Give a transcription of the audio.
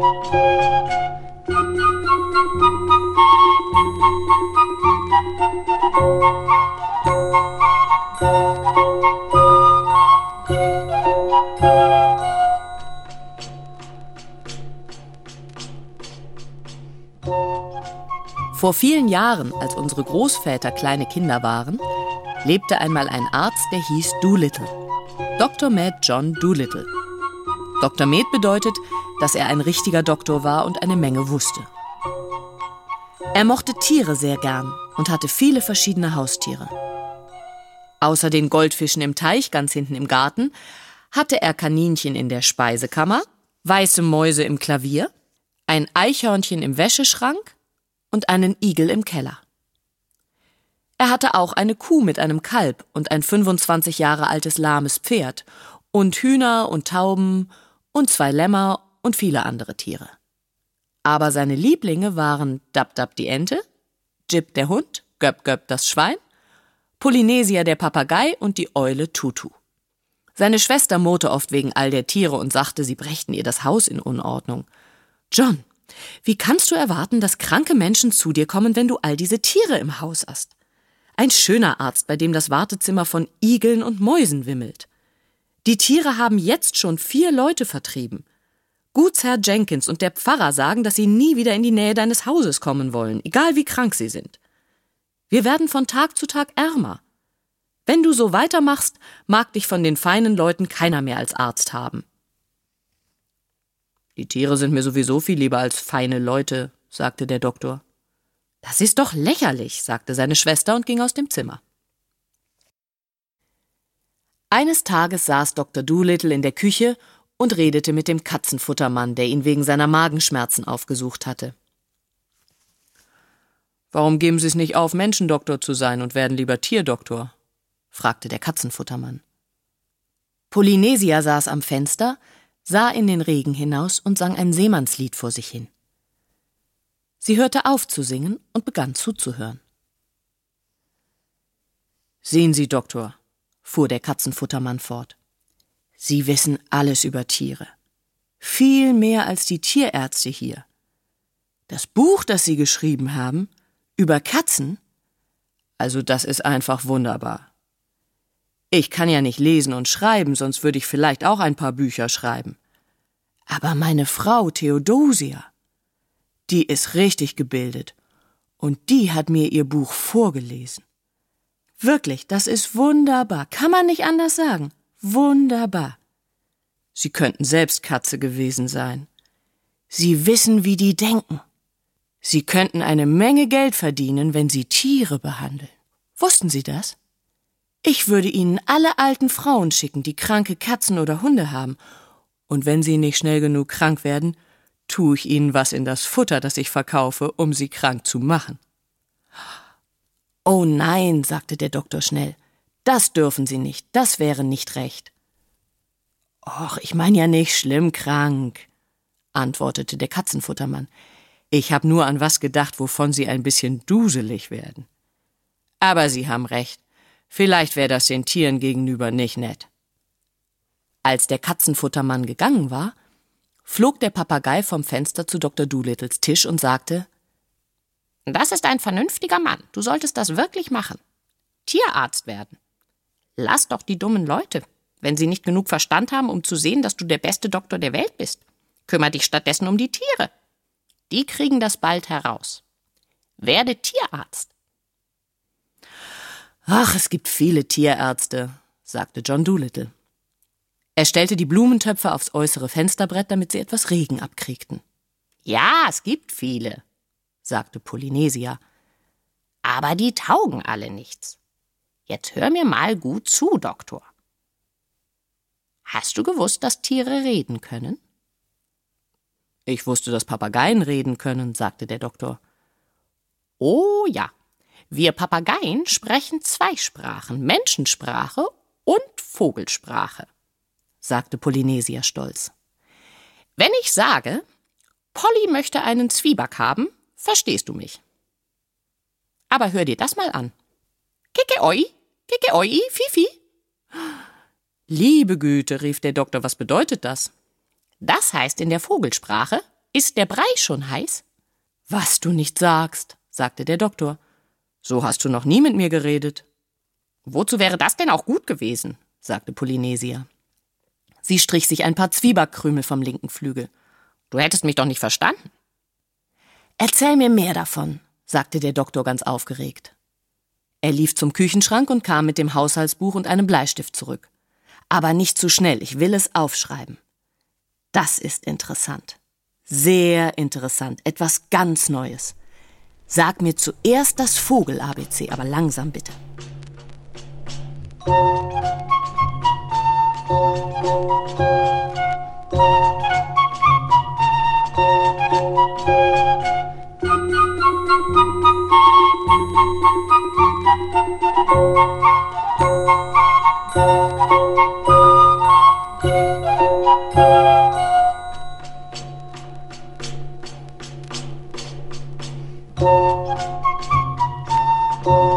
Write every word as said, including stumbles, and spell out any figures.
Vor vielen Jahren, als unsere Großväter kleine Kinder waren, lebte einmal ein Arzt, der hieß Doolittle. Doktor Med John Doolittle. Doktor Med bedeutet, dass er ein richtiger Doktor war und eine Menge wusste. Er mochte Tiere sehr gern und hatte viele verschiedene Haustiere. Außer den Goldfischen im Teich ganz hinten im Garten hatte er Kaninchen in der Speisekammer, weiße Mäuse im Klavier, ein Eichhörnchen im Wäscheschrank und einen Igel im Keller. Er hatte auch eine Kuh mit einem Kalb und ein fünfundzwanzig Jahre altes lahmes Pferd und Hühner und Tauben und zwei Lämmer und viele andere Tiere. Aber seine Lieblinge waren Dab-Dab die Ente, Jip der Hund, Göp-Göp das Schwein, Polynesia der Papagei und die Eule Tutu. Seine Schwester murrte oft wegen all der Tiere und sagte, sie brächten ihr das Haus in Unordnung. »John, wie kannst du erwarten, dass kranke Menschen zu dir kommen, wenn du all diese Tiere im Haus hast? Ein schöner Arzt, bei dem das Wartezimmer von Igeln und Mäusen wimmelt. Die Tiere haben jetzt schon vier Leute vertrieben. Gutsherr Jenkins und der Pfarrer sagen, dass sie nie wieder in die Nähe deines Hauses kommen wollen, egal wie krank sie sind. Wir werden von Tag zu Tag ärmer. Wenn du so weitermachst, mag dich von den feinen Leuten keiner mehr als Arzt haben.« »Die Tiere sind mir sowieso viel lieber als feine Leute«, sagte der Doktor. »Das ist doch lächerlich«, sagte seine Schwester und ging aus dem Zimmer. Eines Tages saß Doktor Doolittle in der Küche und redete mit dem Katzenfuttermann, der ihn wegen seiner Magenschmerzen aufgesucht hatte. »Warum geben Sie es nicht auf, Menschendoktor zu sein und werden lieber Tierdoktor?« fragte der Katzenfuttermann. Polynesia saß am Fenster, sah in den Regen hinaus und sang ein Seemannslied vor sich hin. Sie hörte auf zu singen und begann zuzuhören. »Sehen Sie, Doktor«, fuhr der Katzenfuttermann fort, »Sie wissen alles über Tiere. Viel mehr als die Tierärzte hier. Das Buch, das Sie geschrieben haben, über Katzen, also das ist einfach wunderbar. Ich kann ja nicht lesen und schreiben, sonst würde ich vielleicht auch ein paar Bücher schreiben. Aber meine Frau Theodosia, die ist richtig gebildet und die hat mir ihr Buch vorgelesen. Wirklich, das ist wunderbar, kann man nicht anders sagen. Wunderbar. Sie könnten selbst Katze gewesen sein. Sie wissen, wie die denken. Sie könnten eine Menge Geld verdienen, wenn Sie Tiere behandeln. Wussten Sie das? Ich würde Ihnen alle alten Frauen schicken, die kranke Katzen oder Hunde haben. Und wenn sie nicht schnell genug krank werden, tue ich ihnen was in das Futter, das ich verkaufe, um sie krank zu machen.« »Oh nein«, sagte der Doktor schnell, »das dürfen Sie nicht, das wäre nicht recht.« »Och, ich meine ja nicht schlimm krank«, antwortete der Katzenfuttermann. »Ich habe nur an was gedacht, wovon Sie ein bisschen duselig werden. Aber Sie haben recht, vielleicht wäre das den Tieren gegenüber nicht nett.« Als der Katzenfuttermann gegangen war, flog der Papagei vom Fenster zu Doktor Doolittles Tisch und sagte, »Das ist ein vernünftiger Mann, du solltest das wirklich machen. Tierarzt werden. Lass doch die dummen Leute, wenn sie nicht genug Verstand haben, um zu sehen, dass du der beste Doktor der Welt bist. Kümmer dich stattdessen um die Tiere. Die kriegen das bald heraus. Werde Tierarzt.« »Ach, es gibt viele Tierärzte«, sagte John Doolittle. Er stellte die Blumentöpfe aufs äußere Fensterbrett, damit sie etwas Regen abkriegten. »Ja, es gibt viele«, sagte Polynesia. »Aber die taugen alle nichts. Jetzt hör mir mal gut zu, Doktor. Hast du gewusst, dass Tiere reden können?« »Ich wusste, dass Papageien reden können«, sagte der Doktor. »Oh ja, wir Papageien sprechen zwei Sprachen, Menschensprache und Vogelsprache«, sagte Polynesia stolz. »Wenn ich sage, Polly möchte einen Zwieback haben, verstehst du mich. Aber hör dir das mal an. Kike-oi, kike-oi, Fifi.« »Liebe Güte«, rief der Doktor, »was bedeutet das?« »Das heißt in der Vogelsprache, Ist der Brei schon heiß? Was du nicht sagst, sagte der Doktor. So hast du noch nie mit mir geredet. Wozu wäre das denn auch gut gewesen, sagte Polynesia. Sie strich sich ein paar Zwiebackkrümel vom linken Flügel. Du hättest mich doch nicht verstanden. Erzähl mir mehr davon, sagte der Doktor ganz aufgeregt. Er lief zum Küchenschrank und kam mit dem Haushaltsbuch und einem Bleistift zurück. Aber nicht zu schnell, ich will es aufschreiben. Das ist interessant. Sehr interessant, etwas ganz Neues. Sag mir zuerst das Vogel-A B C, aber langsam bitte. Oh.